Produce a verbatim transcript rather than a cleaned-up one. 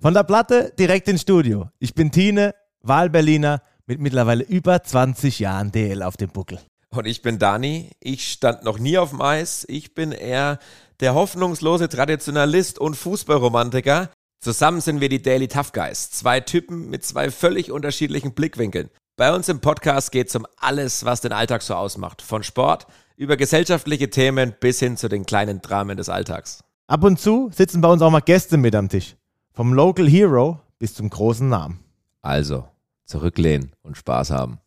Von der Platte direkt ins Studio. Ich bin Tine, Wahlberliner mit mittlerweile über zwanzig Jahren D L auf dem Buckel. Und ich bin Dani. Ich stand noch nie auf dem Eis. Ich bin eher der hoffnungslose Traditionalist und Fußballromantiker. Zusammen sind wir die Daily Tough Guys. Zwei Typen mit zwei völlig unterschiedlichen Blickwinkeln. Bei uns im Podcast geht es um alles, was den Alltag so ausmacht. Von Sport über gesellschaftliche Themen bis hin zu den kleinen Dramen des Alltags. Ab und zu sitzen bei uns auch mal Gäste mit am Tisch. Vom Local Hero bis zum großen Namen. Also, zurücklehnen und Spaß haben.